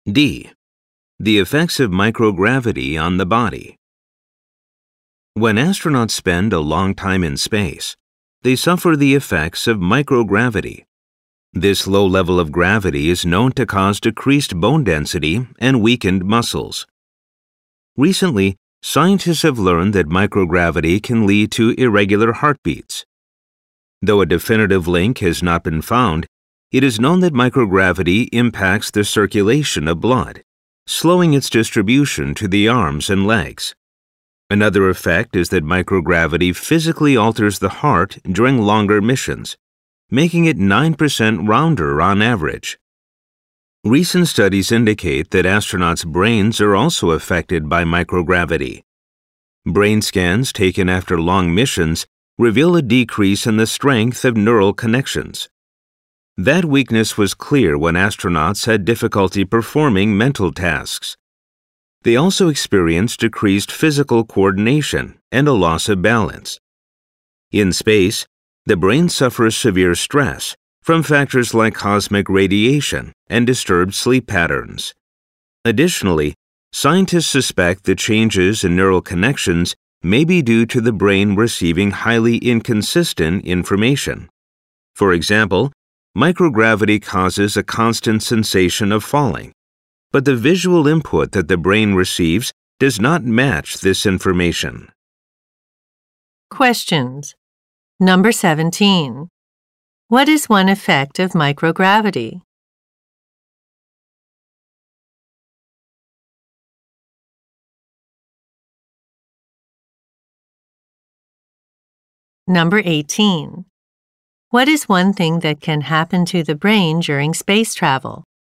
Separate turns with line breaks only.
D. The effects of microgravity on the body. When astronauts spend a long time in space, they suffer the effects of microgravity. This low level of gravity is known to cause decreased bone density and weakened muscles. Recently, scientists have learned that microgravity can lead to irregular heartbeats. Though a definitive link has not been found, it is known that microgravity impacts the circulation of blood, slowing its distribution to the arms and legs. Another effect is that microgravity physically alters the heart during longer missions, making it 9% rounder on average. Recent studies indicate that astronauts' brains are also affected by microgravity. Brain scans taken after long missions reveal a decrease in the strength of neural connections. That weakness was clear when astronauts had difficulty performing mental tasks. They also experienced decreased physical coordination and a loss of balance. In space, the brain suffers severe stress from factors like cosmic radiation and disturbed sleep patterns. Additionally, scientists suspect the changes in neural connections may be due to the brain receiving highly inconsistent information. For example, microgravity causes a constant sensation of falling, but the visual input that the brain receives does not match this information.
Questions. Number 17. What is one effect of microgravity? Number 18. What is one thing that can happen to the brain during space travel?